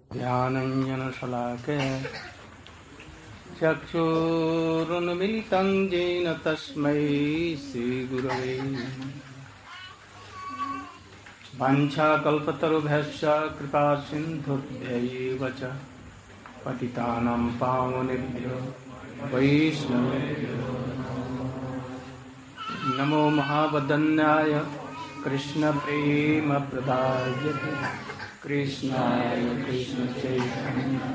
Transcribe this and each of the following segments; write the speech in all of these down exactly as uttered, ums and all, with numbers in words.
ध्यानञ्जनशलाके चक्षुरुन्मिलितं येन तस्मै श्रीगुरवे वाञ्छाकल्पतरुभ्यश्च कृपासिन्धुभ्यैव च पतितानां पावनेभ्यो वैष्णवेभ्यो नमो महावदन्याय कृष्णप्रेमप्रदायते कृष्णाय कृष्णचैतन्याय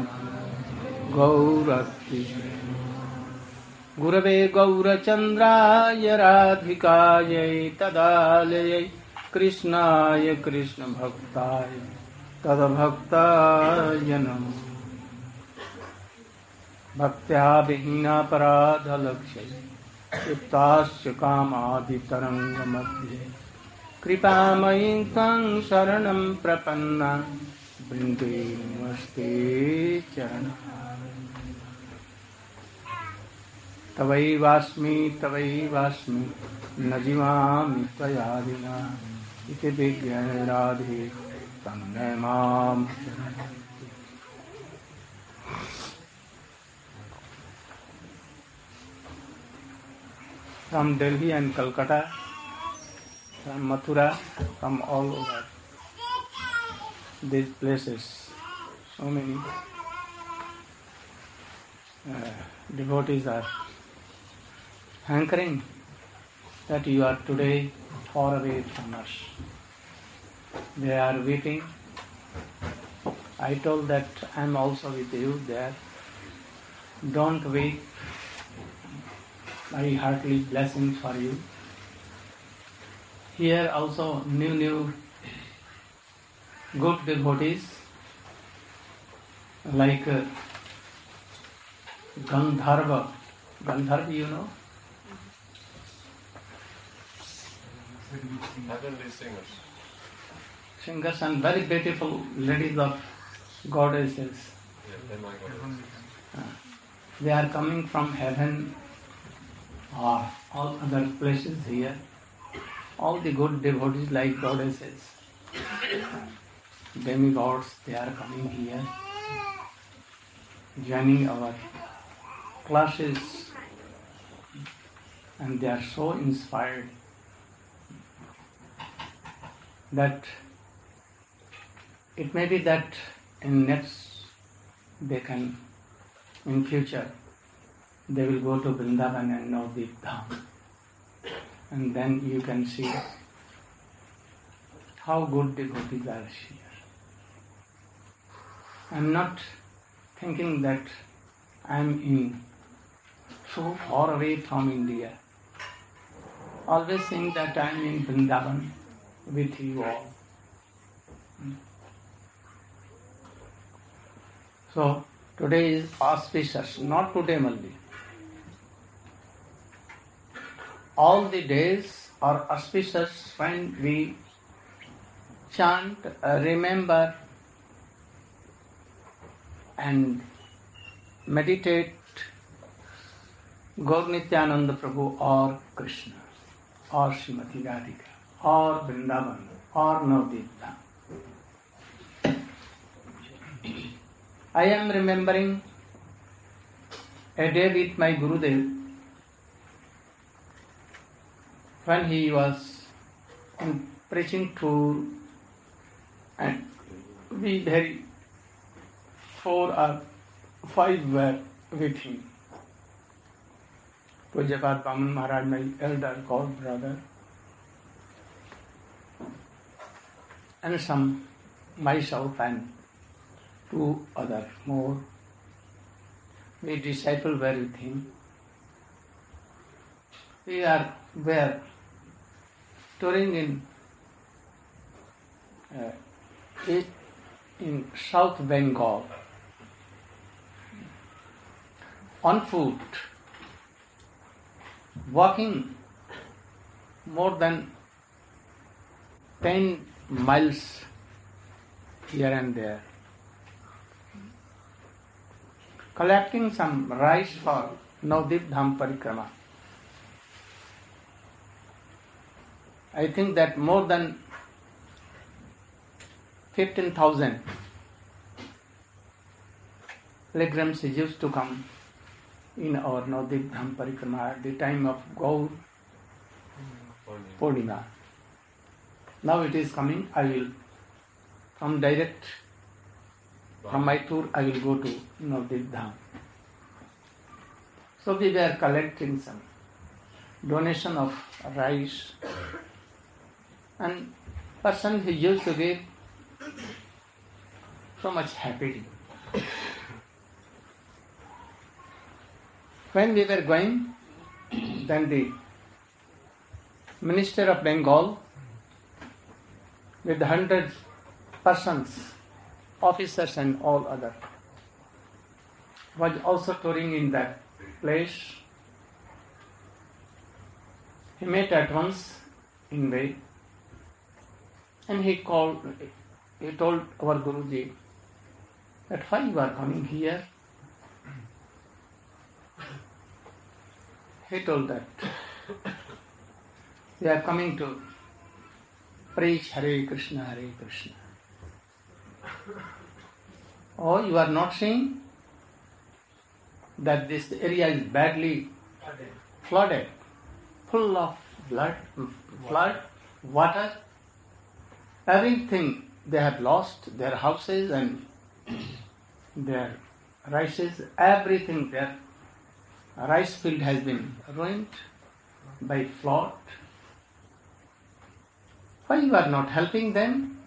गौरकृष्ण गुरवे गौरचन्द्राय राधिकायै तदालयै कृष्णाय कृष्णभक्ताय तद्भक्ताय नमः भक्त्या विहीनापराधलक्ष्यै युक्तास्य कामादितरङ्गमध्ये कृपामयीं त्वां शरणं प्रपन्ना वृन्दे नमस्ते चरणं तवैवास्मि तवैवास्मि न जीवामि त्वया विना इति विज्ञाय राधे तन्मे मां From Delhi and Calcutta, from Mathura, from all over these places, so many uh, devotees are hankering that you are today far away from us. They are weeping. I told that I am also with you there. Don't weep. My heartily blessings for you. Here also new new good devotees like uh, Gandharva. Gandharva, you know? Heavenly singers. Singers and very beautiful ladies of goddesses. Yeah, they're my goddesses. Uh, they are coming from heaven or all other places here. All the good devotees like goddesses, demigods, they are coming here, joining our classes, and they are so inspired that it may be that in next they can, in future, they will go to Vrindavan and Navadvip Dham. And then you can see how good devotees are here. I am not thinking that I am in so far away from India. Always think that I am in Vrindavan with you all. So today is auspicious, not today only. All the days are auspicious when we chant, uh, remember and meditate Gaur Nityananda Prabhu or Krishna or Srimati Radhika or Vrindavan or Navadvip Dham. I am remembering a day with my Gurudev when he was on preaching tour, and we very four or five were with him. Pujyapat Vaman Maharaj, my elder god brother, and some myself and two other more. We disciples were with him. We are were touring in uh, in South Bengal on foot, walking more than ten miles here and there, collecting some rice for Navadvip Dham Parikrama. I think that more than fifteen thousand pilgrims used to come in our Navadvip Dham Parikrama at the time of Gaur Purnima. Now it is coming. I will, from direct, from my tour, I will go to Navadvip Dham. So we were collecting some donation of rice, and person who used to give so much happily. When we were going, then the Minister of Bengal with hundred persons, officers and all other, was also touring in that place. He met at once in way, and he called, he told our Guruji that why you are coming here. He told that we are coming to preach Hare Krishna, Hare Krishna. Oh, you are not seeing that this area is badly flooded, full of blood, flood, water, everything they have lost, their houses and their rices, everything, their rice field has been ruined by flood. Why you are not helping them?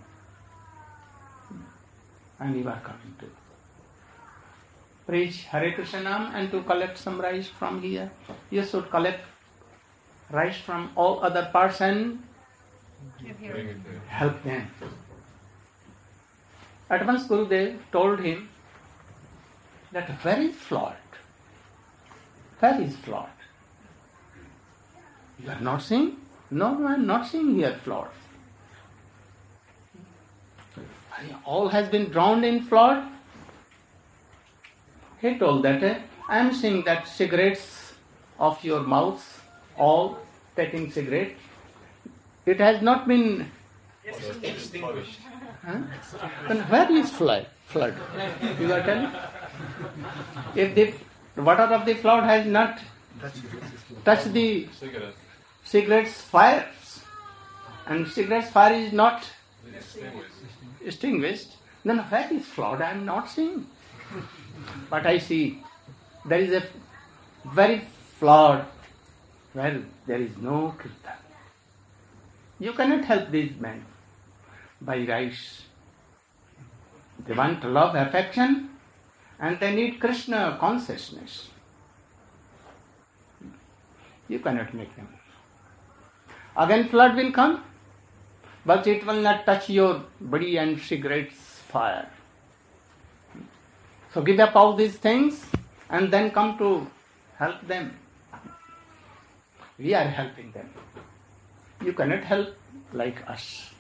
And you are coming to preach Hare Krishna Nam and to collect some rice from here. You should collect rice from all other parts and help them. At once Gurudev told him that where is flood? Where is flood? You are not seeing? No, no, I am not seeing here flood. All has been drowned in flood. He told that uh, I am seeing that cigarettes of your mouths, all taking cigarette. It has not been extinguished. Huh? Then where is flood? Flood. You are telling? If the water of the flood has not touched the Cigarette. cigarette's fires, and cigarette's fire is not Extinguished. extinguished, then where is flood? I am not seeing. But I see there is a very flood where there is no kirtan. You cannot help these men by rice. They want love, affection, and they need Krishna consciousness. You cannot make them. Again flood will come, but it will not touch your body and cigarettes fire. So give up all these things and then come to help them. We are helping them. You cannot help like us.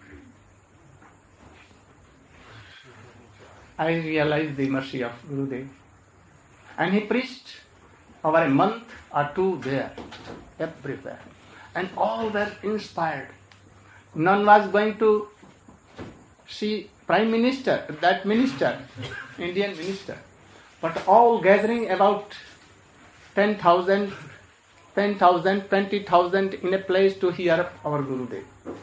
I realized the mercy of Gurudev. And he preached over a month or two there, everywhere. And all were inspired. None was going to see Prime Minister, that minister, Indian minister, but all gathering about ten thousand, ten thousand, twenty thousand in a place to hear our Gurudev.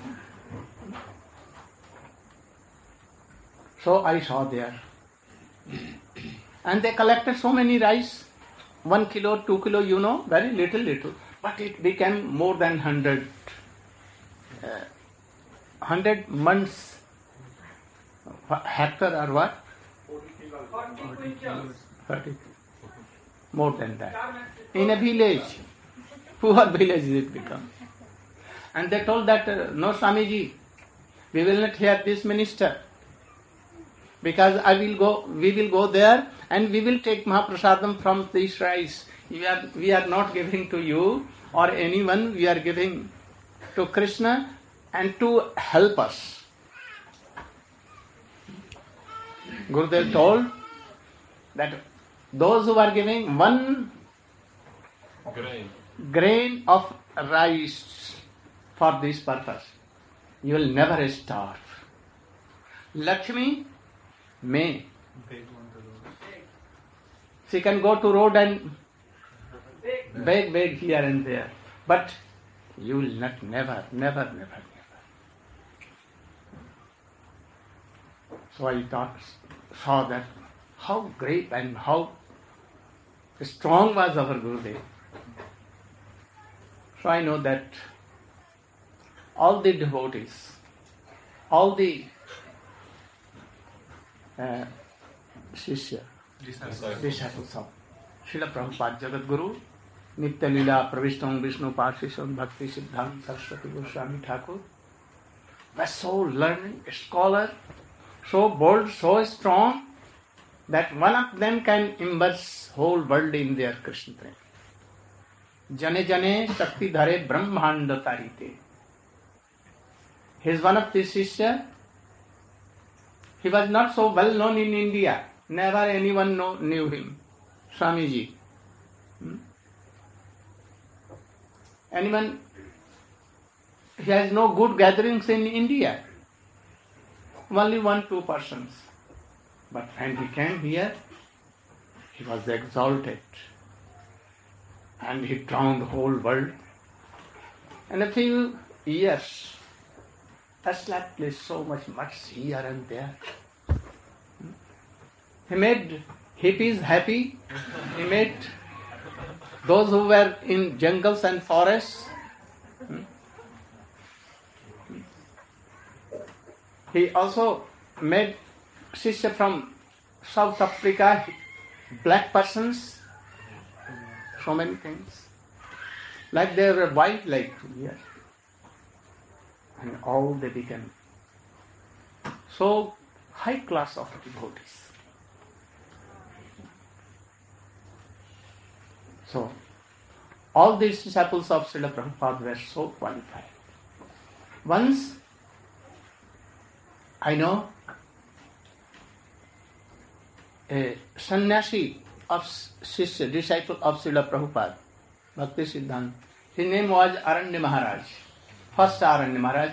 So I saw there. And they collected so many rice, one kilo, two kilo, you know, very little, little. But it became more than hundred, uh, hundred months, hectare or what? Forty. More than that. In a village, poor village it become. And they told that, uh, no Swamiji, we will not hear this minister. Because I will go, we will go there and we will take Mahaprasadam from this rice. We are, we are not giving to you or anyone, we are giving to Krishna and to help us. Gurudev told that those who are giving one Grain. grain of rice for this purpose, you will never starve. Lakshmi may She can go to road and beg, beg here and there. But you will not, never, never, never, never. So I thought, saw that how great and how strong was our Gurudev. So I know that all the devotees, all the uh, Shishya, disciples of Srila Prabhupada Jagat Guru, Nitya Lila Pravishtam Vishnu Pasisham Bhakti Siddhant Saraswati Goswami Thakur, were so learned, scholar, so bold, so strong, that one of them can immerse whole world in their Krishna prema. Jane Jane Shakti Dhare Brahmanda Tarite. He is one of the Shishya. He was not so well known in India. Never anyone know, knew him. Swamiji. Hmm? Anyone, he has no good gatherings in India. Only one, two persons. But when he came here, he was exalted. And he drowned the whole world. And a few years, slightly so much much here and there. He made hippies happy. He made those who were in jungles and forests. He also made Shishya from South Africa, black persons, so many things. Like they were white, like here. And all they became so high class of devotees. So, all these disciples of Srila Prabhupada were so qualified. Once, I know a sannyasi of Shishya, disciple of Srila Prabhupada, Bhakti Siddhanta, his name was Aranya Maharaj. First Aranya Maharaj.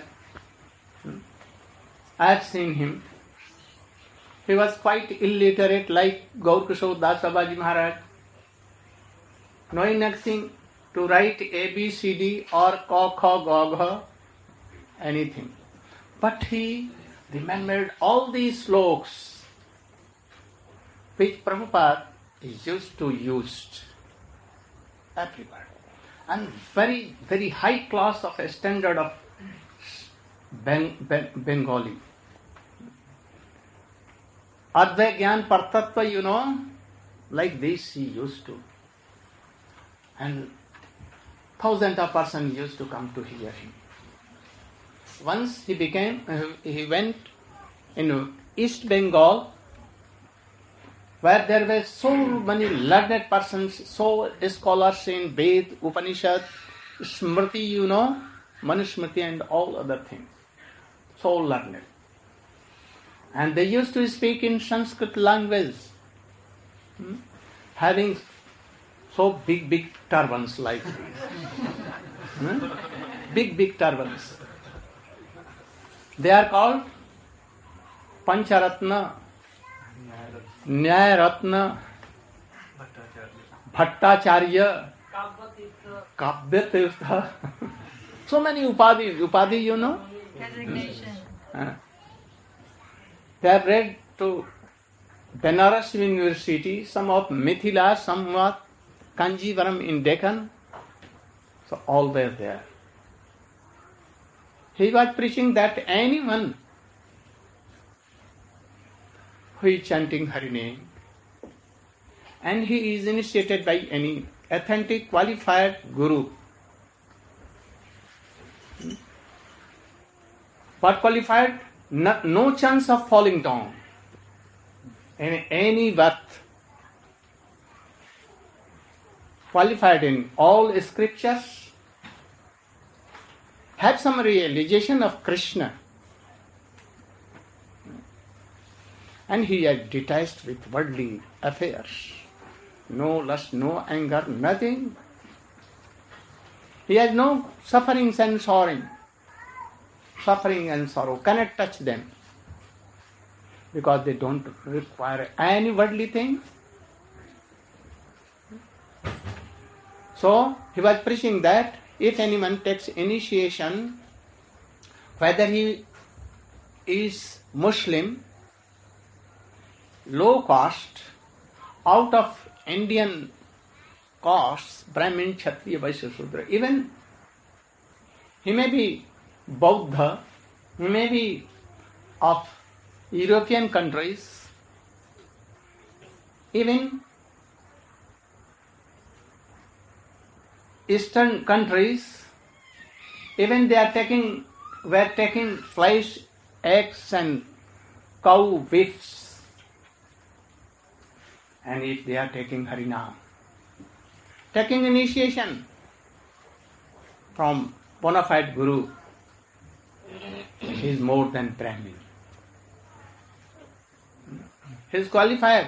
I have seen him. He was quite illiterate like Gaur Kishore Das Babaji Maharaj, knowing nothing to write A B C D or Ka Kha Ga Gha, anything. But he remembered all these sloks which Prabhupada used to use everywhere. And very, very high class of a standard of ben, ben, Bengali. Advai Gyan Partatva, you know, like this he used to. And thousands of persons used to come to hear him. Once he became, uh, he went in East Bengal, where there were so many learned persons, so scholars in Ved, Upanishad, Smriti, you know, Manusmriti and all other things. So learned. And they used to speak in Sanskrit language, hmm? having so big, big turbans like this. hmm? Big, big turbans. They are called Pancharatna, Nyayaratna, Bhattacharya, Kabyatirtha. So many upadhi, upadhi, you know. Designation. Uh, they have read to Benares University, some of Mithila, some of Kanjivaram in Deccan. So all were there. He was preaching that anyone who is chanting Hari name and he is initiated by any authentic qualified guru. But qualified, no, no chance of falling down in any birth. Qualified in all scriptures, have some realization of Krishna. And he is detached with worldly affairs. No lust, no anger, nothing. He has no sufferings and sorrowing. Suffering and sorrow cannot touch them because they don't require any worldly thing. So he was preaching that if anyone takes initiation, whether he is Muslim, low caste, out of Indian castes, Brahmin, Kshatriya, Vaishya, Shudra, even he may be Buddha, he may be of European countries, even Eastern countries, even they are taking, were taking flesh, eggs and cow beefs. And if they are taking Harinam, taking initiation from bona fide Guru, he is more than Brahmin. He is qualified.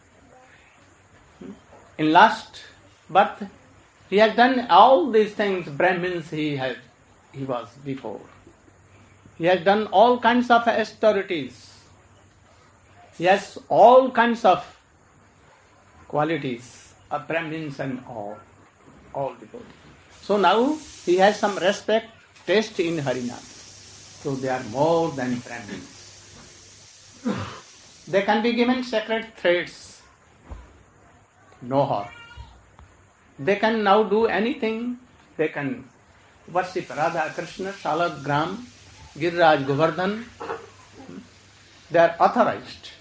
In last birth, he has done all these things, Brahmins he had, he was before. He has done all kinds of austerities. He has all kinds of qualities of Brahmins and all, all devotees. So now he has some respect, taste in Harinam. So they are more than Brahmins. They can be given sacred threads. No harm. They can now do anything. They can worship Radha, Krishna, Shalagram, Giriraj, Govardhan. They are authorized.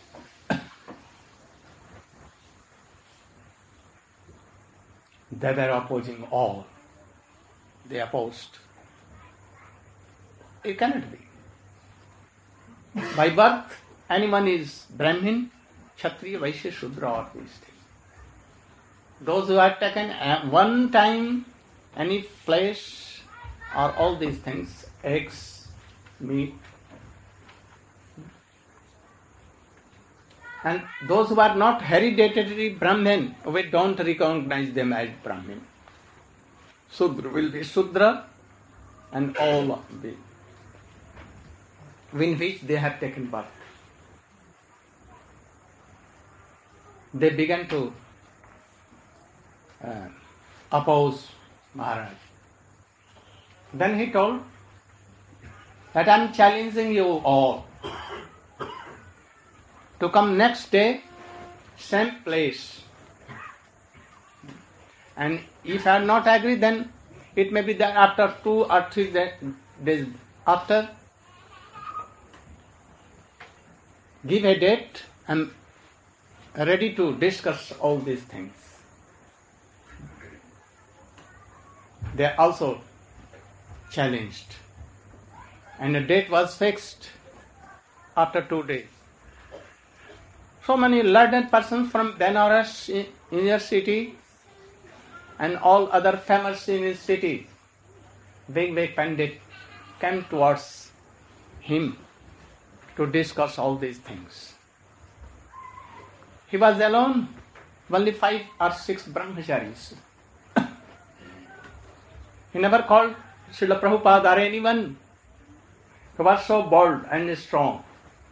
They were opposing all. They opposed. It cannot be. By birth, anyone is Brahmin, Kshatriya, Vaishya, Shudra, or these things. Those who have taken one time any flesh or all these things, eggs, meat, and those who are not hereditary Brahmin, we don't recognize them as Brahmin. Sudra will be Sudra and all of the in which they have taken birth. They began to uh, oppose Maharaj. Then he told that I am challenging you all to come next day, same place. And if I am not agree, then it may be that after two or three days after, give a date. I am ready to discuss all these things. They are also challenged. And a date was fixed after two days. So many learned persons from Benares University and all other famous universities, big big pandit, came towards him to discuss all these things. He was alone, only five or six brahmacharis. He never called Srila Prabhupada or anyone. He was so bold and strong.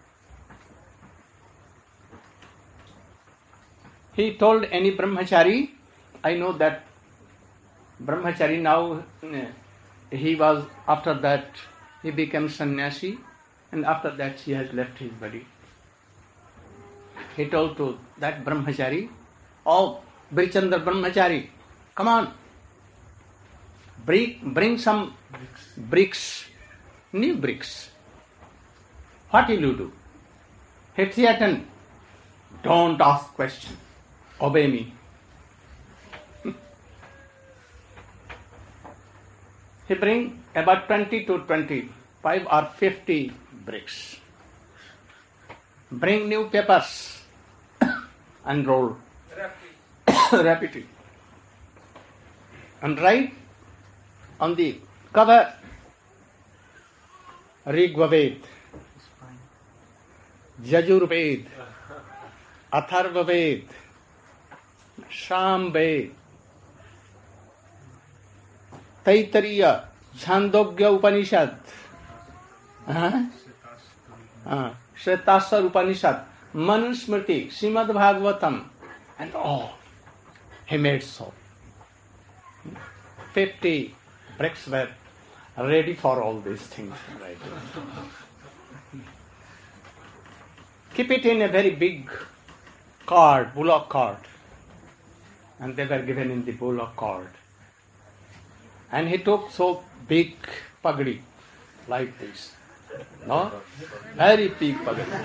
He told any brahmachari, I know that brahmachari now, he was, after that, he became sannyasi, and after that he has left his body. He told to that brahmachari, oh, Brichandra brahmachari, come on, bring, bring some bricks, new bricks. What will you do? He threatened, don't ask question, obey me. He bring about twenty to twenty-five or fifty bricks. Bring new papers and roll. Rapidly. And write on the cover Rigvaved, Yajurved, Atharvaved, Samved, Taittiriya, Chandogya Upanishad, uh, uh, Shvetaswar Upanishad, Manusmriti, Srimad Bhagavatam, and all. He made so. Fifty bricks were ready for all these things. Right? Keep it in a very big cart, bullock cart. And they were given in the bullock cart. And he took so big pagadi, like this. No? Very big pagadi.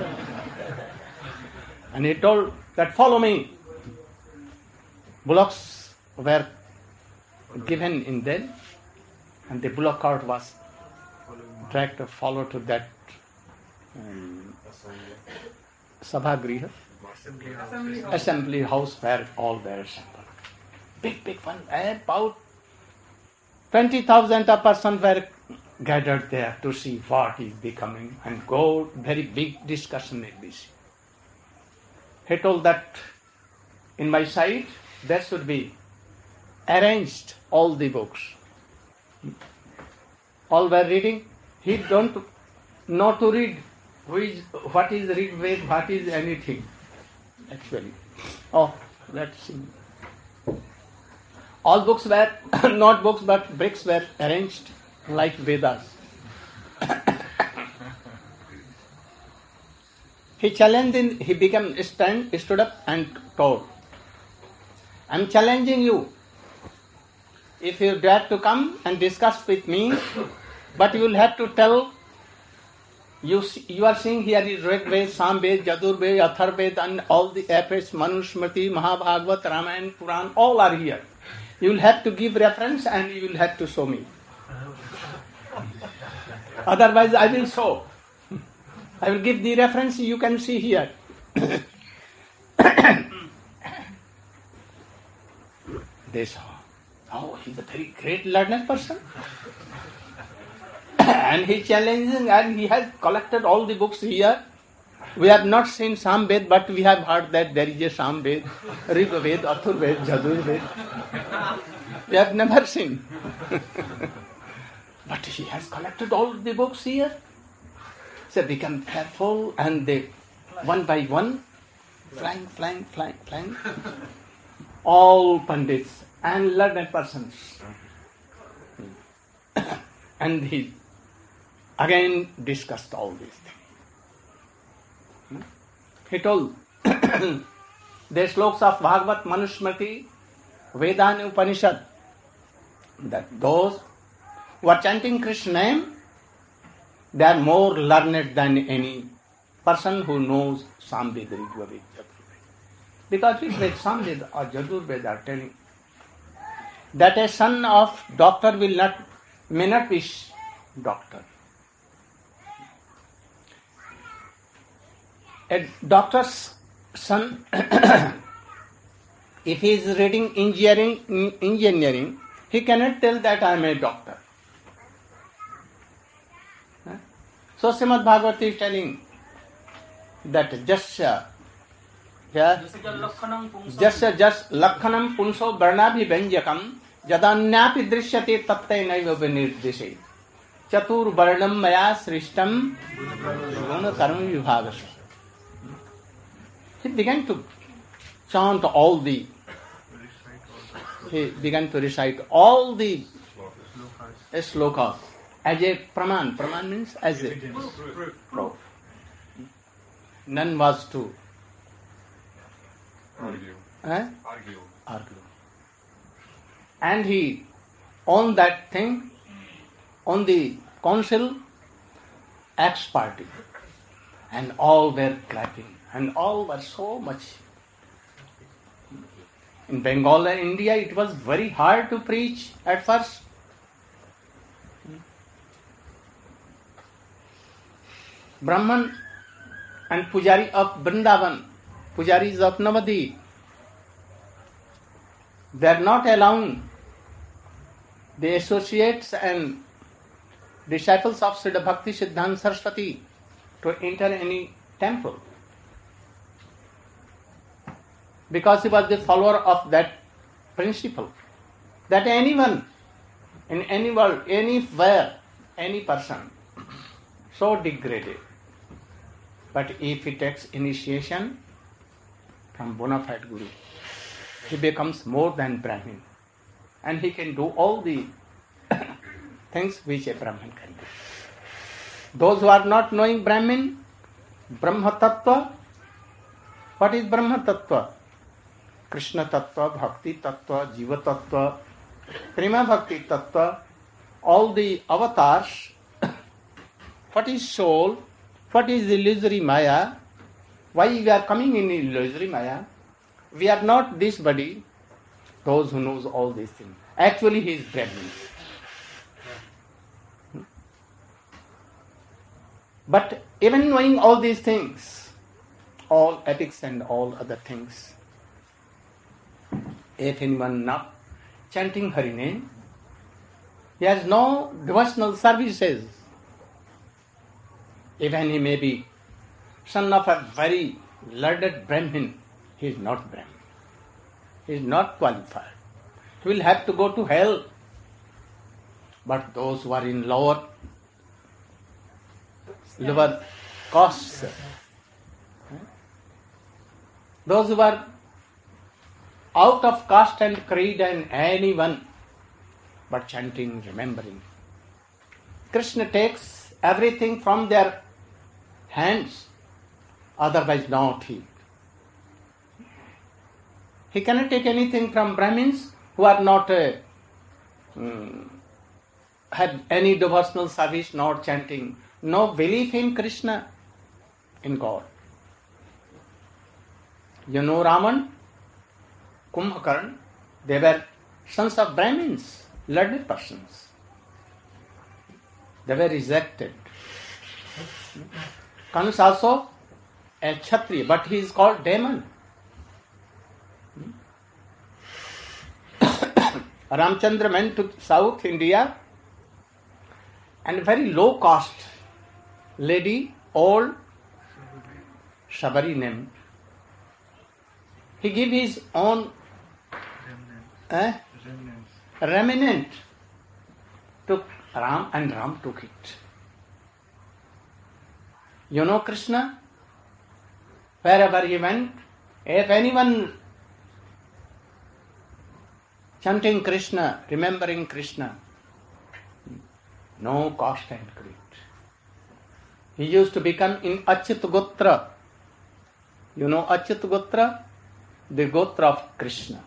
And he told that, follow me. Bullocks were given in them, and the bullock cart was dragged to follow to that um, Sabhagriha, assembly house where all were assembled. Big, big one. About twenty thousand a person were gathered there to see what is becoming and go very big discussion in this. He told that in my side there should be arranged all the books. All were reading. He don't know to read. Who is, what is Rig Ved, what is anything actually. Oh, let's see. All books were, not books but bricks were arranged like Vedas. He challenged, in, he became stand, stood up and told, I am challenging you. If you dare to come and discuss with me, but you will have to tell, you you are seeing here is Rig Ved, Sam Ved, Jadur Ved, Athar Ved, and all the epics, Manu Smriti, Mahabhagavad, Ramayana, Puran, all are here. You will have to give reference and you will have to show me. Otherwise I will show. I will give the reference, you can see here. They saw, oh, he is a very great learned person. And he challenging and he has collected all the books here. We have not seen Sam Ved, but we have heard that there is a Sam Ved, Rig Ved, Athur Ved, Jadur Ved. We have never seen. But he has collected all the books here. So become careful and they, one by one, flying, flying, flying, flying. All pandits and learned persons. And he again discussed all these things. He told the slokas of Bhagavat, Manusmriti, Veda and Upanishad, that those who are chanting Krishna's name, they are more learned than any person who knows Samved, Rigved, Yajurved. Because Rig Ved, Samved or Yajurved are telling that a son of doctor will not, may not be doctor. A doctor's son, if he is reading engineering, engineering, he cannot tell that I am a doctor. So Srimad Bhagavata is telling that jasya, jasya jas lakhanam punso varnabhi vyanjakam jadanyapi drishyate tattai naiva vinirdeshi chatur varnam maya srishtam guna karma vibhagasya. He began to chant all the, he began to recite all the slokas as a praman. Praman means as a proof. None was to Argue. eh? Argue. argue. And he, on that thing, on the council, ex party, and all were clapping. And all were so much. In Bengal and India, it was very hard to preach at first. Brahman and Pujari of Vrindavan, Pujaris of Navadip, they are not allowing the associates and disciples of Siddha Bhakti Siddhanta Saraswati to enter any temple. Because he was the follower of that principle, that anyone, in any world, anywhere, any person, so degraded, but if he takes initiation from bona fide Guru, he becomes more than Brahmin, and he can do all the things which a Brahmin can do. Those who are not knowing Brahmin, Brahma Tattva, what is Brahma Tattva? Krishna Tattva, Bhakti Tattva, Jiva Tattva, Prema Bhakti Tattva, all the avatars. What is soul? What is illusory Maya? Why we are coming in illusory Maya? We are not this body. Those who knows all these things. Actually he is Brahmin. But even knowing all these things, all ethics and all other things, if anyone not chanting Hari name, he has no devotional services. Even he may be son of a very learned Brahmin, he is not Brahmin. He is not qualified. He will have to go to hell. But those who are in lower lower castes, those who are out of caste and creed and anyone, but chanting, remembering. Krishna takes everything from their hands, otherwise not he. He cannot take anything from Brahmins who are not uh, um, had any devotional service, not chanting, no belief in Krishna, in God. You know Raman, Kumbhakarna, they were sons of Brahmins, learned persons. They were rejected. Kansa also a Kshatriya, but he is called demon. Ramchandra went to South India and very low caste lady, old, Shabari name. He gave his own eh, remnant to Ram and Ram took it. You know Krishna? Wherever he went, if anyone chanting Krishna, remembering Krishna, no caste and creed. He used to become in Achyut Gotra. You know Achyut Gotra? The Gotra of Krishna.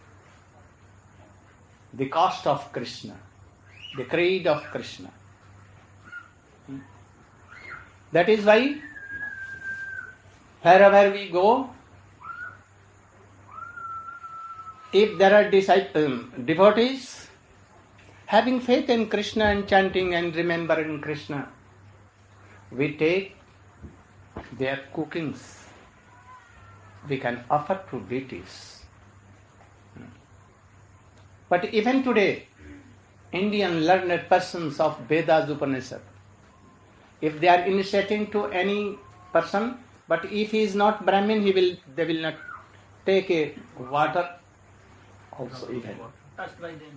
The caste of Krishna. The creed of Krishna. That is why wherever we go, if there are disciples, um, devotees having faith in Krishna and chanting and remembering Krishna, we take their cookings. We can offer to deities. But even today, Indian learned persons of Vedas Upanishad, if they are initiating to any person, but if he is not Brahmin, he will they will not take a water also even. Touched by them.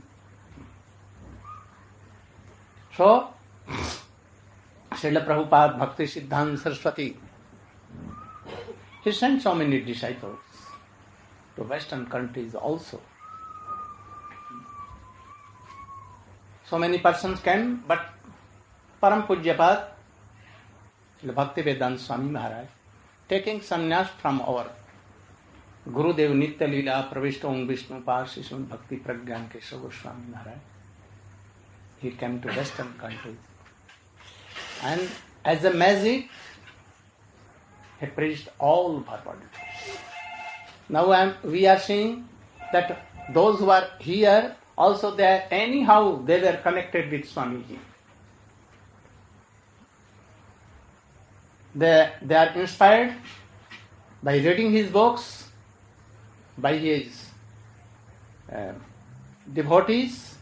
So, Srila Prabhupada, Bhakti Siddhanta Saraswati, he sent so many disciples to Western countries also. So many persons came, but Param Pujyapad, Bhakti Vedanta Swami Maharaj, taking sannyas from our Gurudev Nitya Leela Pravishta Om Vishnu Pasishun Bhakti Pragyan Keshav Goswami Maharaj, he came to Western countries. And as a magic, he preached all Bhagavad Gita. Now I am, we are seeing that those who are here, also they are, anyhow they were connected with Swamiji. They, they are inspired by reading his books, by his uh, devotees.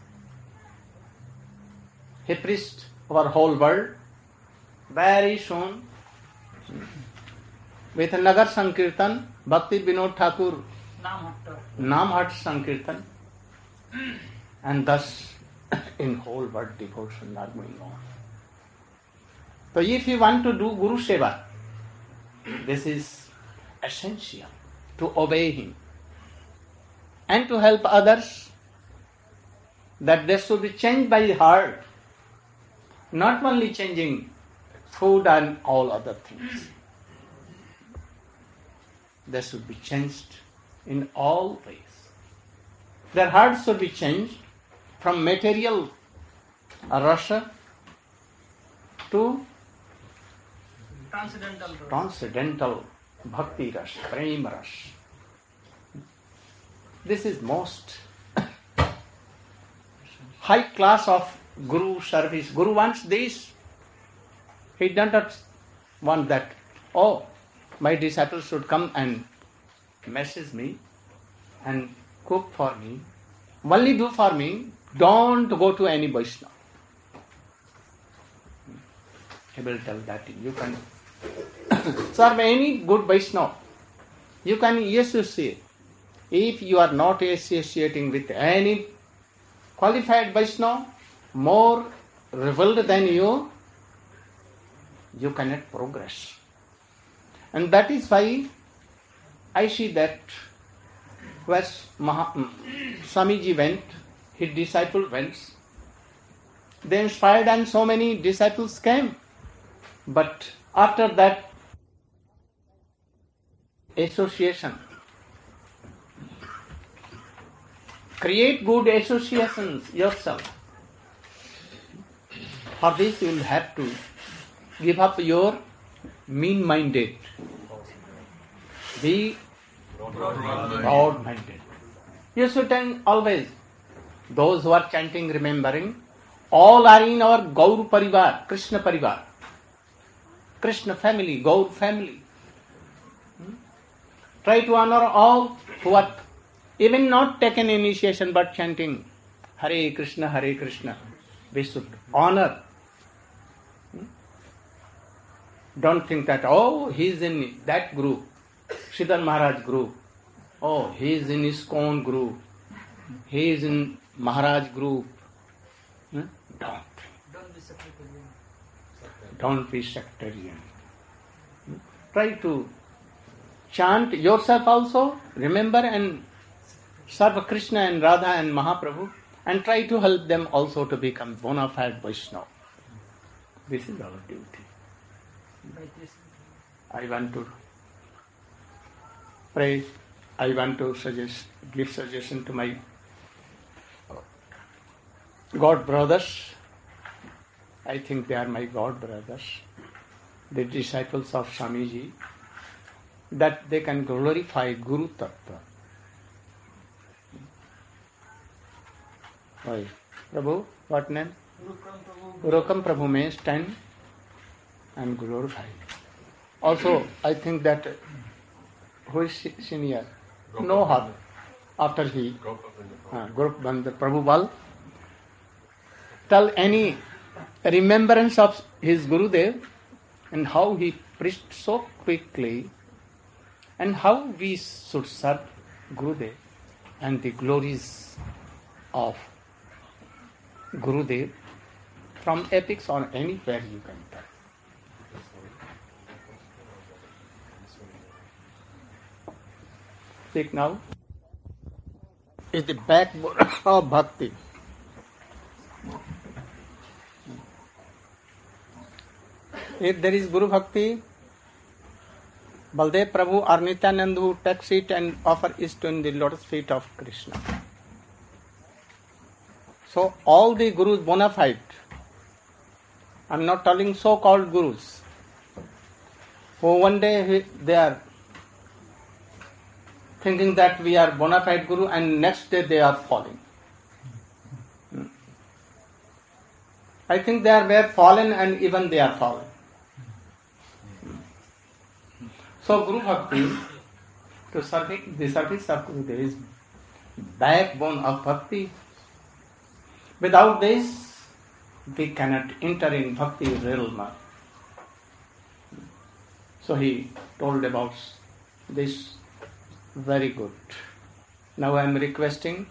He preached over whole world. Very soon, with Nagar Sankirtan, Bhakti Vinod Thakur, Namhat Sankirtan, and thus in whole world devotion are going on. So if you want to do Guru Seva, this is essential, to obey him and to help others. that they should be changed by the heart, not only changing food and all other things. They should be changed in all ways. Their hearts should be changed from material rasa to Transcendental. transcendental bhakti ras, prema ras. This is most high class of Guru service. Guru wants this. He does not want that, oh, my disciples should come and message me and cook for me. Only do for me. Don't go to any Vaishnava. He will tell that you can serve any good Vaishnava. You can associate. If you are not associating with any qualified Vaishnava, more revealed than you, you cannot progress. And that is why I see that where Maha, Swamiji went, his disciple went, they inspired and so many disciples came. But after that association, create good associations yourself. For this you will have to give up your mean-minded. Be broad-minded. You should tell always, those who are chanting, remembering, all are in our Gaur Parivar, Krishna Parivar, Krishna family, Gaur family. Hmm? Try to honor all who are even not taken initiation but chanting Hare Krishna, Hare Krishna. We should honor. Hmm? Don't think that, oh, he is in that group, Siddhar Maharaj group. Oh, he is in ISKCON group. He is in Maharaj group. Hmm? Don't. Don't be sectarian. Don't be sectarian. Hmm? Try to chant yourself also. Remember and serve Krishna and Radha and Mahaprabhu. And try to help them also to become bona fide Vaishnava. This is our duty. By this. I want to pray. I want to suggest, give suggestion to my God brothers. I think they are my God brothers, the disciples of Swamiji, that they can glorify Guru Tattva. Why? Prabhu, what name? Urokam Prabhu may stand and glorify. Also, I think that who is senior? No harm. After he, uh, Group Bandha Prabhu Bal, tell any remembrance of his Gurudev and how he preached so quickly and how we should serve Gurudev and the glories of Gurudev from epics or anywhere you can tell. Speak now. Is the backbone of bhakti. If there is Guru Bhakti, Baldev Prabhu or Nityanand who takes it and offer it to the lotus feet of Krishna. So all the Gurus bona fide, I am not telling so-called Gurus, who one day they are thinking that we are bona fide Guru and next day they are falling. I think they are were fallen and even they are fallen. So Guru Bhakti, to serve the service of Guru, there is backbone of Bhakti. Without this, we cannot enter in Bhakti realm. So he told about this. Very good. Now I am requesting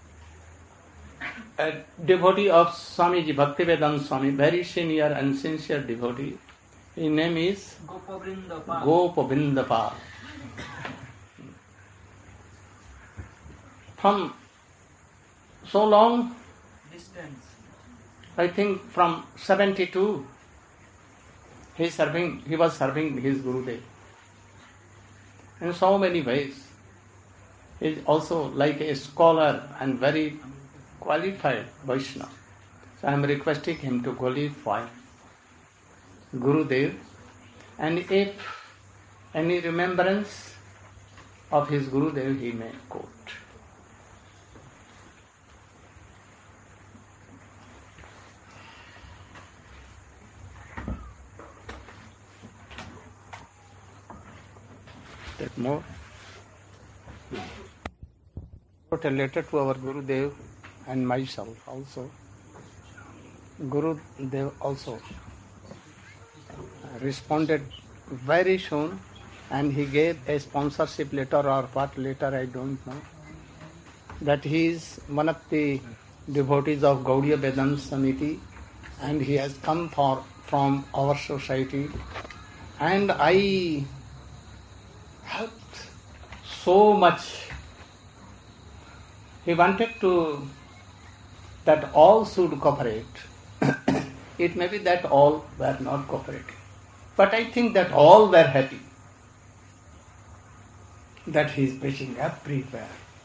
a devotee of Swamiji, Bhaktivedanta Swami, very senior and sincere devotee. His name is Gopavrinda Pal. Gopavrinda Pal. From so long distance. I think from seventy-two, he serving. He was serving his Gurudev in so many ways. He is also like a scholar and very qualified Vaishnava. So I am requesting him to qualify Gurudev, and if any remembrance of his Gurudev he may quote. Take more. Wrote a letter to our Gurudev and myself also. Gurudev also responded very soon, and he gave a sponsorship letter or what letter I don't know, that he is one of the devotees of Gaudiya Vedanta Samiti and he has come for, from our society, and I helped so much. He wanted to that all should cooperate. It may be that all were not cooperating, but I think that all were happy that he is preaching everywhere.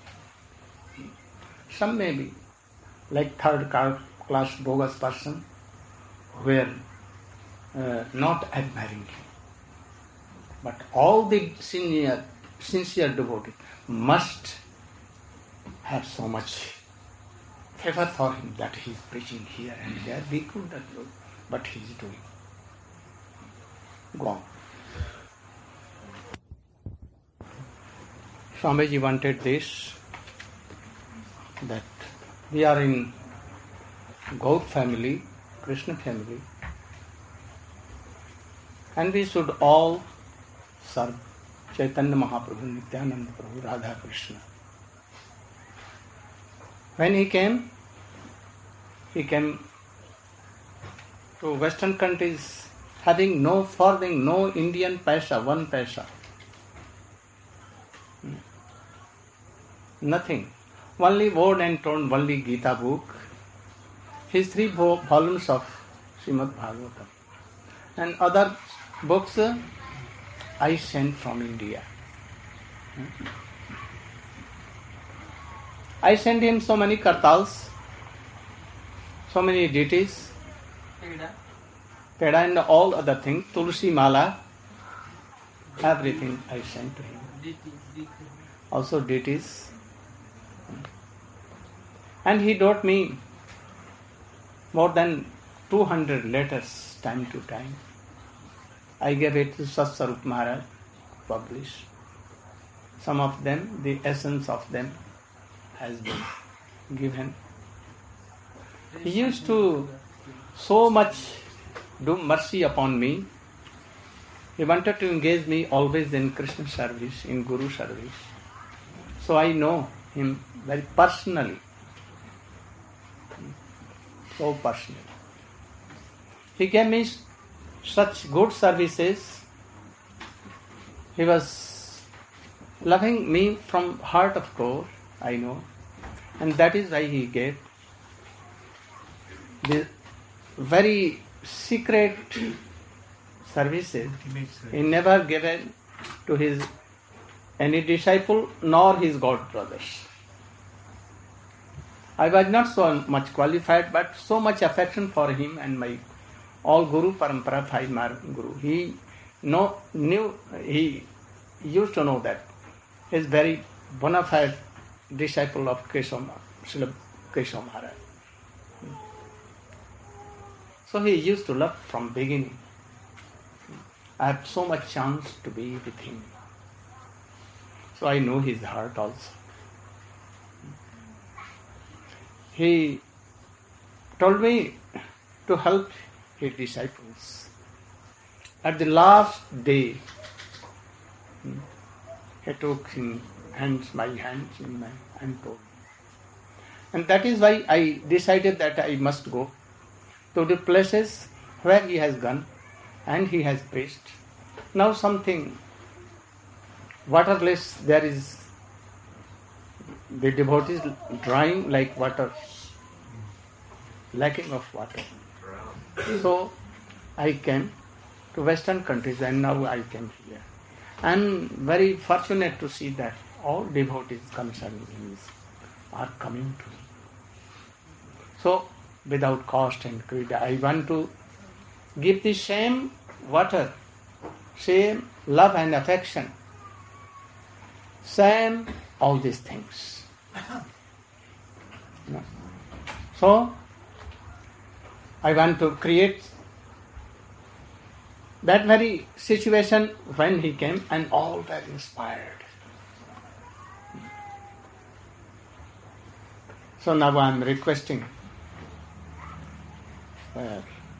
Some may be like third class bogus person who were uh, not admiring him, but all the sincere, sincere devotees must have so much favor for him that he is preaching here and there. We could not do, but he is doing. Go on. Swamiji wanted this, that we are in Gaur family, Krishna family, and we should all serve Chaitanya Mahaprabhu, Nityananda Prabhu, Radha Krishna. When he came, he came to Western countries having no farthing, no Indian paisa, one paisa. Nothing. Only word and tone, only Gita book, his three volumes of Srimad Bhagavatam, and other books I sent from India. I sent him so many kartals, so many deities, Peda. peda and all other things, tulsi mala, everything I sent to him. D T, D T. Also deities. And he wrote me more than two hundred letters time to time. I gave it to Satsarup Maharaj, published. Some of them, the essence of them has been given. He used to so much do mercy upon me. He wanted to engage me always in Krishna service, in Guru service. So I know him very personally. So personally. He gave me such good services. He was loving me from heart of core, I know. And that is why he gave the very secret services. He never given to his any disciple nor his god brothers. I was not so much qualified, but so much affection for him and my all Guru Parampara, five Mar Guru. He know, knew, he used to know that he is very bona fide disciple of Keshav Maharaj. So he used to love from beginning. I have so much chance to be with him. So I know his heart also. He told me to help his disciples. At the last day, he took his hands, my hands in my and told me. And that is why I decided that I must go to the places where he has gone and he has preached. Now something waterless, there is the devotees drying like water. lacking of water. So I came to Western countries and now I came here. I'm very fortunate to see that all devotees concerned in this are coming to me. So without cost and greed, I want to give the same water, same love and affection, same all these things. No. So I want to create that very situation when he came and all were inspired. So now I am requesting where?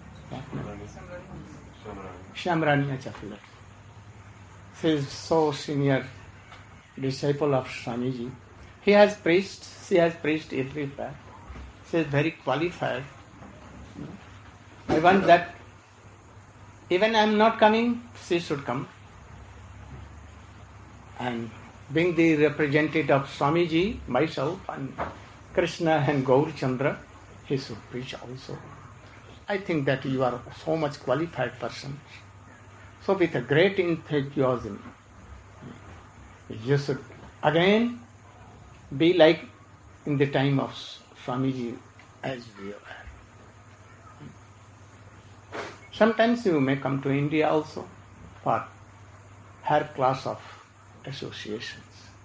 Shamrani Achafla. She is so senior disciple of Swamiji. He has preached, she has preached everywhere. She is very qualified. I want that even I am not coming, she should come. And being the representative of Swamiji, myself and Krishna and Gaur Chandra, he should preach also. I think that you are so much qualified person. So with a great enthusiasm, you should again be like in the time of Swamiji as we were. Sometimes you may come to India also for higher class of associations.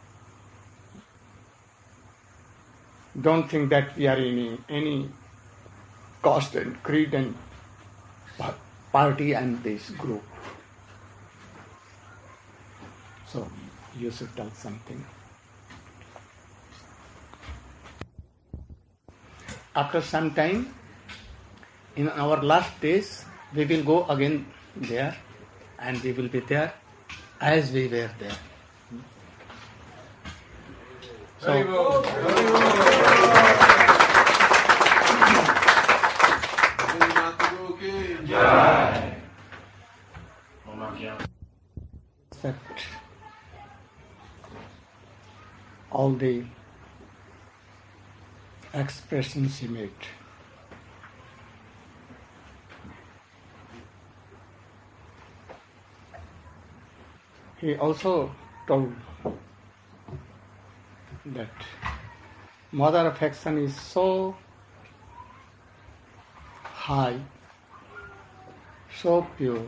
Don't think that we are in any caste and creed and party and this group. So you should tell something. After some time, in our last days, we will go again there and we will be there as we were there. So, accept all the expressions he made. He also told that mother affection is so high, so pure,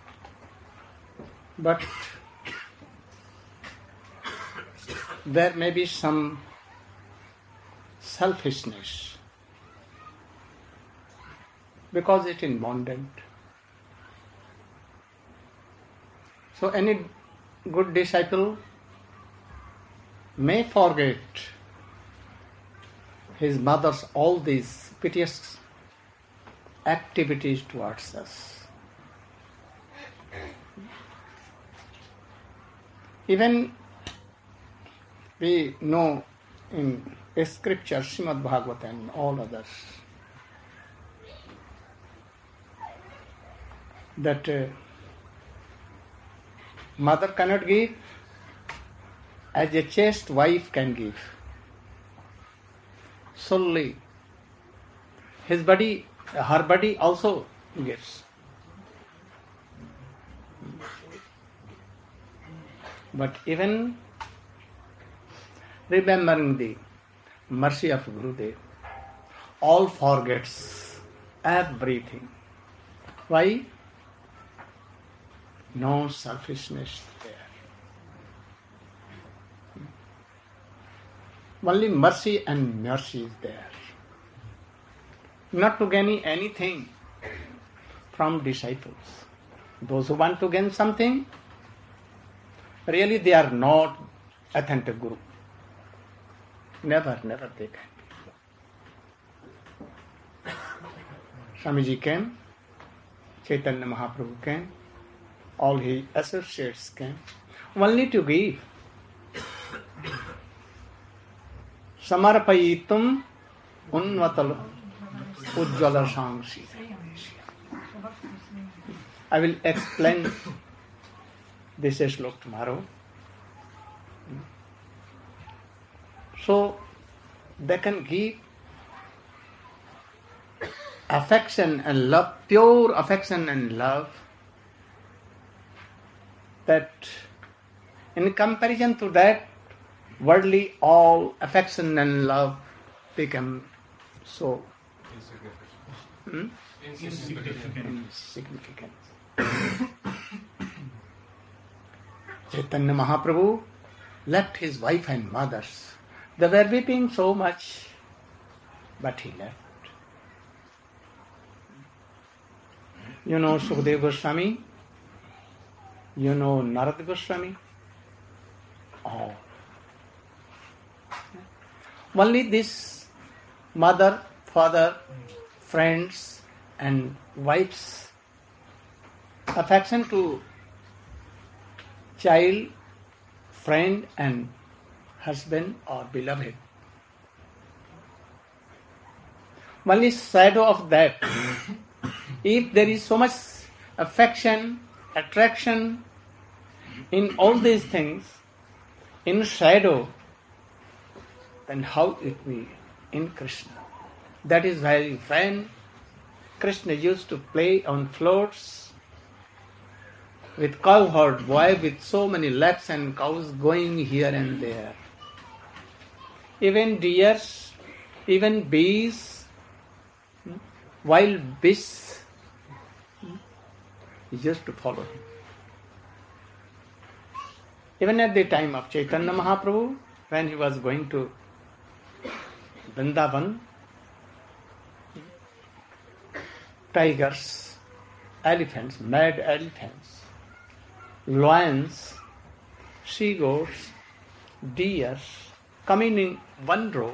but there may be some selfishness because it is abundant. So any good disciple may forget his mother's all these piteous activities towards us. Even we know in scripture, Srimad Bhagavata and all others, that uh, mother cannot give as a chaste wife can give. Solely his body, her body also gives. But even remembering the mercy of Gurudev, all forgets everything. Why? No selfishness there. Only mercy and mercy is there. Not to gain anything from disciples. Those who want to gain something, really they are not authentic Guru. Never, never they can. Swamiji came, Chaitanya Mahaprabhu came, all his associates came, only to give. Samarpayitum unvatal ujjvala shamsi. I will explain this slok tomorrow. So they can give affection and love, pure affection and love, that in comparison to that, worldly all affection and love become so hmm? insignificant. Chaitanya Mahaprabhu left his wife and mothers. They were weeping so much, but he left. You know Sukadeva Goswami? You know Narada Goswami? Oh. Only this mother, father, friends and wives' affection to child, friend and husband or beloved. Only shadow of that. If there is so much affection, attraction in all these things, in shadow, then how it be in Krishna? That is why when Krishna used to play on floats with cowherd boy with so many lakhs and cows going here and there. Even deers, even bees, wild beasts, he used to follow him. Even at the time of Chaitanya Mahaprabhu, when he was going to Vrindavan, tigers, elephants, mad elephants, lions, she-goats, deers, coming in one row,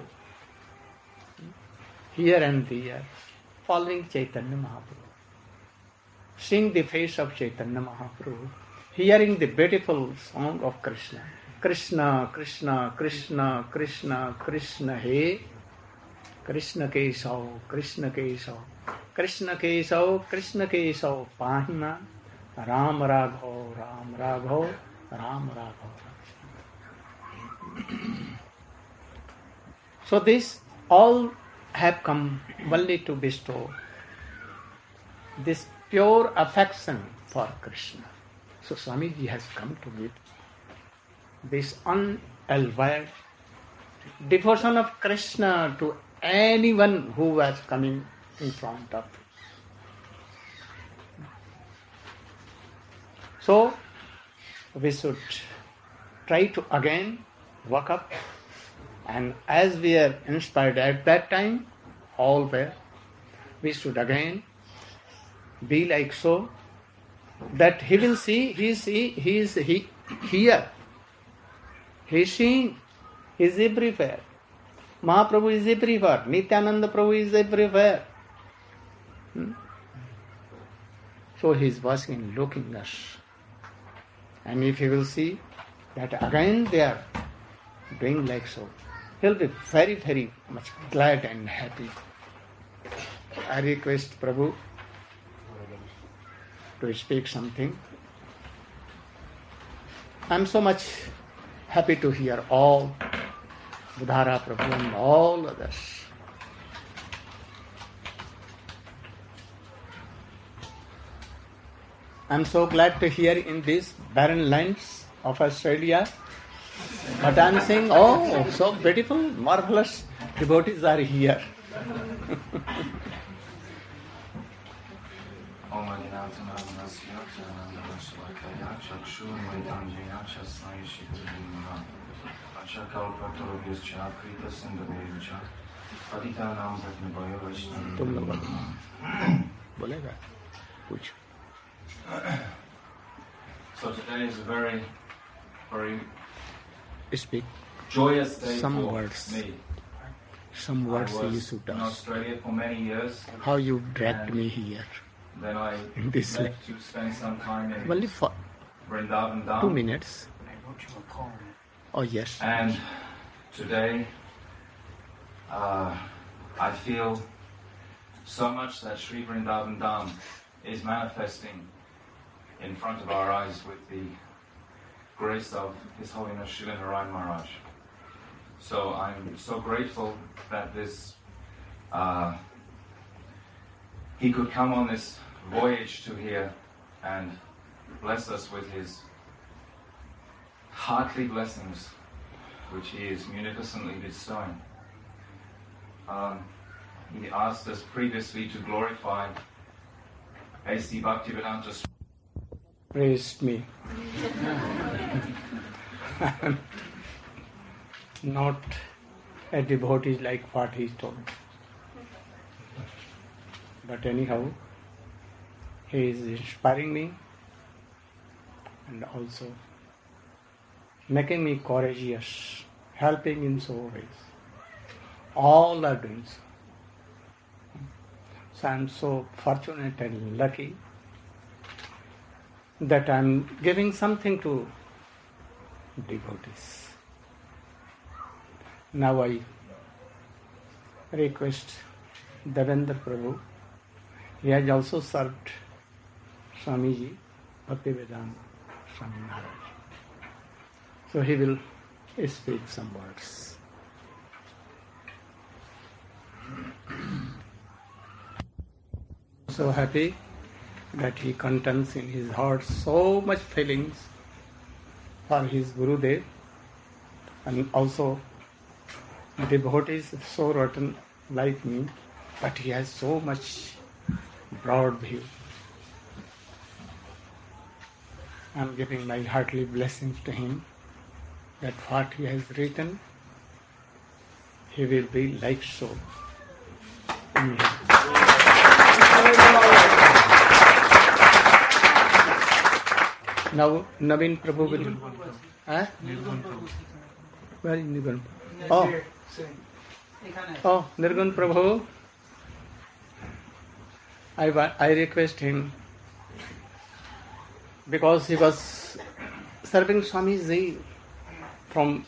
here and there, following Chaitanya Mahaprabhu, seeing the face of Chaitanya Mahaprabhu, hearing the beautiful song of Krishna. Krishna, Krishna, Krishna, Krishna, Krishna, He, Krishna Keshav, Krishna Keshav, Krishna Keshav, Krishna Keshav, Pahima, Ram Raghav, Ram Raghav, Ram Raghav. So this all have come only to bestow this pure affection for Krishna. So Swamiji has come to meet this unalloyed devotion of Krishna to anyone who was coming in front of him. So we should try to again wake up, and as we are inspired at that time, all were, we should again be like so, that he will see, he is he, he is he, here, he is seeing, he is everywhere. Mahaprabhu is everywhere, Nityananda Prabhu is everywhere. Hmm? So he is watching, looking us. And if he will see that again they are doing like so, he will be very, very much glad and happy. I request Prabhu to speak something. I am so much happy to hear all Budhara Prabhu and all others. I am so glad to hear in these barren lands of Australia. But I am saying, oh, so beautiful, marvelous devotees are here. तुम लोग बोलेगा कुछ. So today is a very, very Speak joyous day some for words. me. Some I words you was should in ask. Australia for many years. How you dragged And me here. Then I In this left to spend some time in Only for Vrindavan Dham. two minutes. Oh yes. And today, uh, I feel so much that Sri Vrindavan Dham is manifesting in front of our eyes with the grace of His Holiness Srila Narayan Maharaj. So I'm so grateful that this uh, he could come on this voyage to here and bless us with his heartly blessings, which he is munificently bestowing. Um, he asked us previously to glorify A C Bhaktivedanta Swami. Praised me. Not a devotee like what he told. But anyhow, he is inspiring me and also making me courageous, helping in so ways. All are doing so. So I am so fortunate and lucky that I am giving something to devotees. Now I request Devendra Prabhu. He has also served Swamiji, Bhaktivedanta Swami Maharaj. So he will speak some words. So happy that he contains in his heart so much feelings for his Gurudev, and also devotees so rotten like me, but he has so much broad view. I am giving my heartily blessings to him that what he has written, he will be like so. Amen. Now, Naveen Prabhu will. Huh? Where is Nirgun? Oh, oh, Nirgun Prabhu. I, I request him because he was serving Swamiji from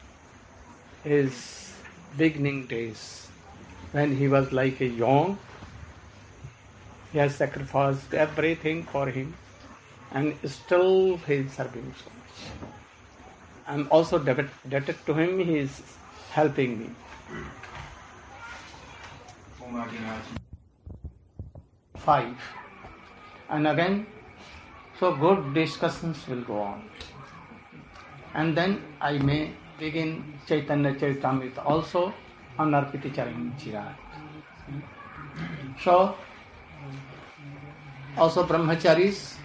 his beginning days when he was like a young. He has sacrificed everything for him, and still he is serving so much. I am also indebted to him. He is helping me. Five. And again, so good discussions will go on. And then I may begin Chaitanya Charitamrita also on Arpiti Charan Chirag. So, also Brahmacharis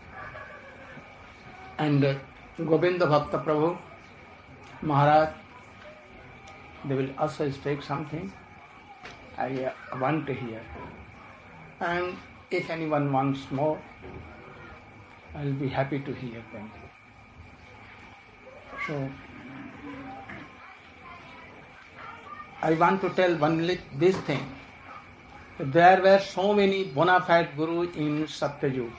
and Govinda Bhakta Prabhu Maharaj, they will also speak something. I uh, want to hear. And if anyone wants more, I will be happy to hear them. So, I want to tell only this thing. There were so many bona fide gurus in Satyayuga.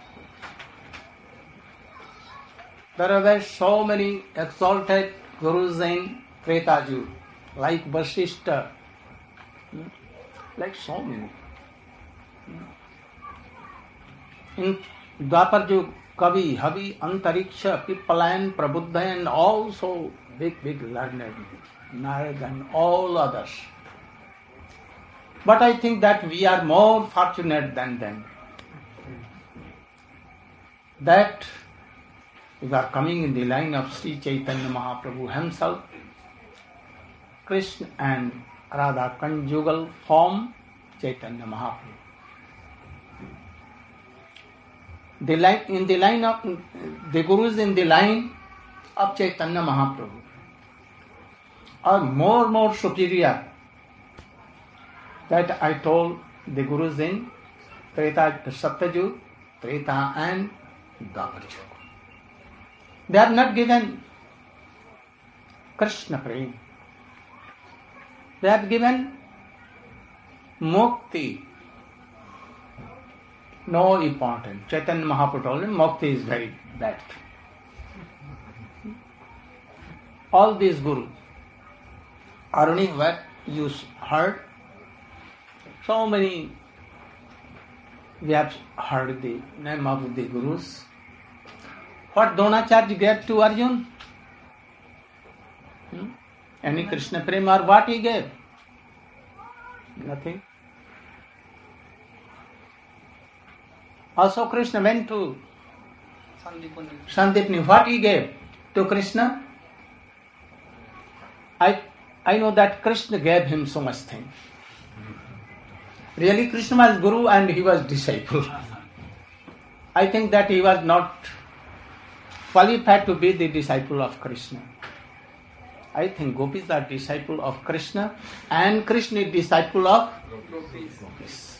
There were so many exalted gurus in Treta Yuga, like Vasishtha, like so many. In Dwapar Yuga, Kavi, Havi, Antariksha, Pippalayan, Prabuddha, and also big, big learned, Narad and all others. But I think that we are more fortunate than them. That we are coming in the line of Sri Chaitanya Mahaprabhu himself, Krishna and Radha conjugal form, Chaitanya Mahaprabhu. The line, in the line of the Gurus in the line of Chaitanya Mahaprabhu are more more superior. That I told the Gurus in Treta, Satyayuga, Treta and Dwapar Yuga. They are not given Krishna Prem. They are given Mukti. No important. Chaitanya Mahaprabhu told him Mukti is very bad. All these Gurus, Aruni, what you heard, so many we have heard the name of the Gurus. What Dronacharya gave to Arjun? Hmm? Any Krishna Prema or what he gave? Nothing. Also Krishna went to Sandipani. Sandipani. What he gave to Krishna? I I know that Krishna gave him so much things. Really, Krishna was Guru and he was disciple. I think that he was not qualified to be the disciple of Krishna. I think gopis are disciple of Krishna and Krishna is disciple of gopis.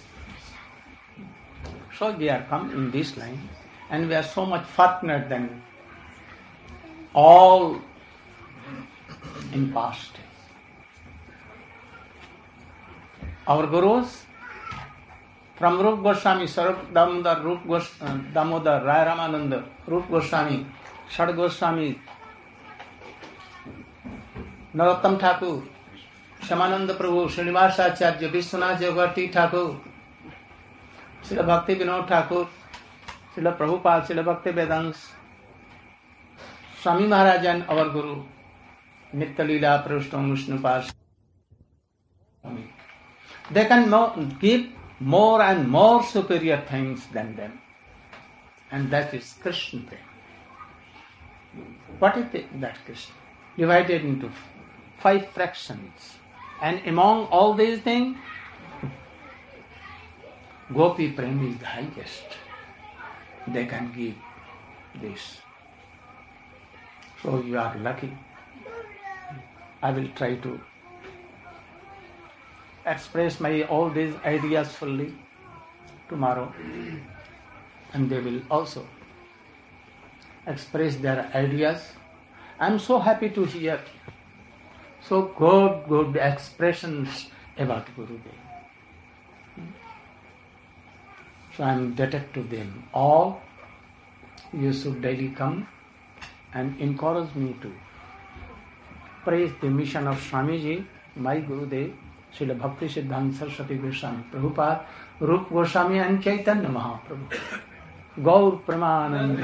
So we are come in this line and we are so much fortunate than all in past. Our gurus from Rupa Goswami, Sarup Damodar, Rupa Gos, uh, Damodar, Rai Ramananda, Rupa Goswami, Shad Goswami, Narottam Thakur, Shamananda Prabhu, Srinivasa Acharya, Vishwanath Jagati Thakur, Srila Bhakti Vinod Thakur, Srila Prabhupada, Srila Bhakti Vedanta, Swami Maharajan, our Guru, Nitya Leela, Prabhupada, Vishnupad. They can mo- give more and more superior things than them. And that is Krishna. What is the, that Krishna? Divided into five fractions. And among all these things, Gopi Prem is the highest. They can give this. So you are lucky. I will try to express my all these ideas fully tomorrow, and they will also express their ideas. I am so happy to hear so good, good expressions about Gurudev. So I am indebted to them all. You should daily come and encourage me to praise the mission of Swamiji, my Gurudev, Srila Bhakti Siddhanta Saraswati Goswami Prabhupada, Rupa Goswami and Chaitanya Mahaprabhu. Gaur Pramananda.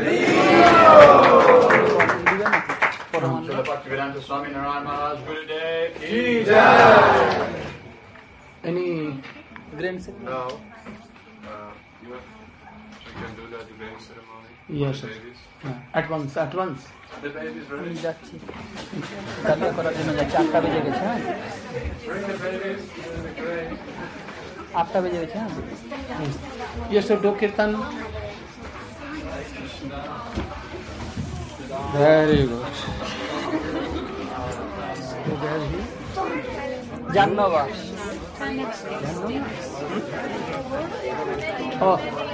Srila Bhaktivedanta Swami Narayan Maharaj Gurudev Ki Jai. Any Grand No. Uh, you want, so you can do that, the baby ceremony? Yes, The yes. babies? Yeah, at once, at once. The babies ready? আমি যাচ্ছি কালিয়া করার জন্য যাচ্ছি আটটা বেজে গেছে হ্যাঁ Bring the babies to the grave. আটটা বেজে গেছে হ্যাঁ You should do kirtan. Very good. জাহ্নবাস Oh,